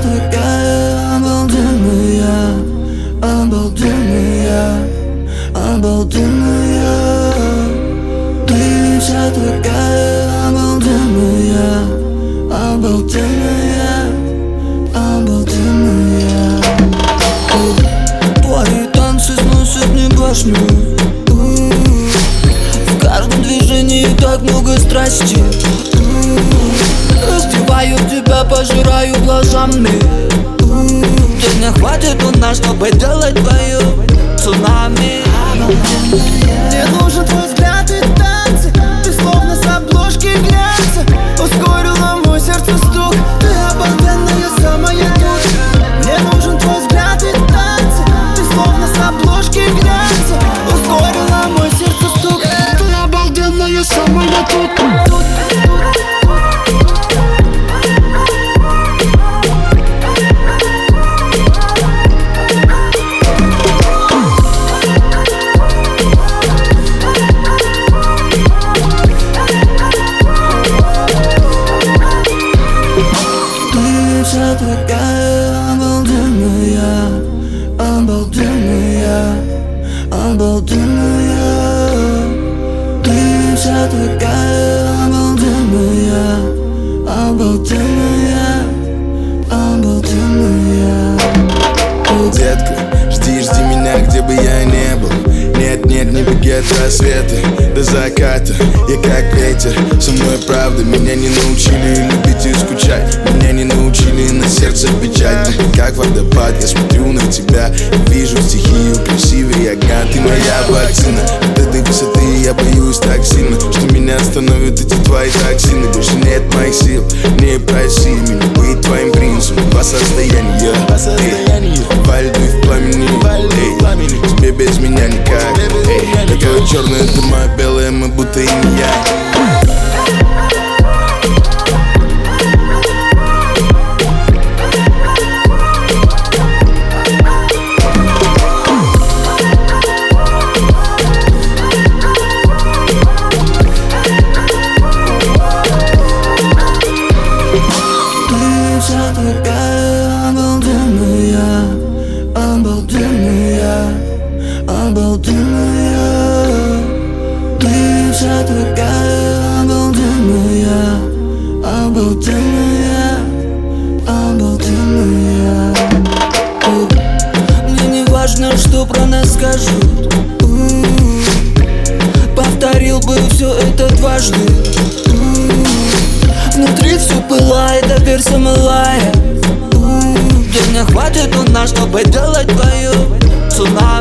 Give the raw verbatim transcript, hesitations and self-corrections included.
такая обалденная, обалденная, обалденная. Ты вся такая обалденная, обалденная, обалденная. Твои танцы сносят мне башню. В каждом движении так много страсти. Раздеваю тебя, пожираю глазами. Дня хватит у нас, чтобы делать твое цунами. Мне нужен твой взгляд и танцы. Ты словно с обложки глянца. Ускорила мой сердце стук. Ты обалденная, самая тут. Мне нужен твой взгляд и танцы. Ты словно с обложки глянца. Ускорила мой сердце стук. Ты обалденная, самая тут. Вся такая обалденная, обалденная, обалденная. Ты вся такая обалденная, обалденная, обалденная. Детка, жди, жди меня, где бы я не был. Нет, нет, не беги от рассвета до заката. Я как ветер, со мной правда. Меня не научили любить и скучать. Меня не научили на сердце печать. Ты как водопад, я смотрю на тебя и вижу стихию красивее огня. Ты моя вакцина, от этой высоты я боюсь так сильно, что меня остановят эти твои токсины. Больше нет моих сил, не проси меня быть твоим принцем. По состоянию, эй, во льду и в пламени, эй, тебе без меня никак. Эй, я твое черное, ты моя белая, мы будто инь и янь. Вся такая обалденная, обалденная, обалденная. Ты вся такая обалденная, обалденная, обалденная. Мне не важно, что про нас скажут. Повторил бы все это дважды. Внутри все пылает, а перса малая. Дня хватит у нас, чтобы делать твое цунами.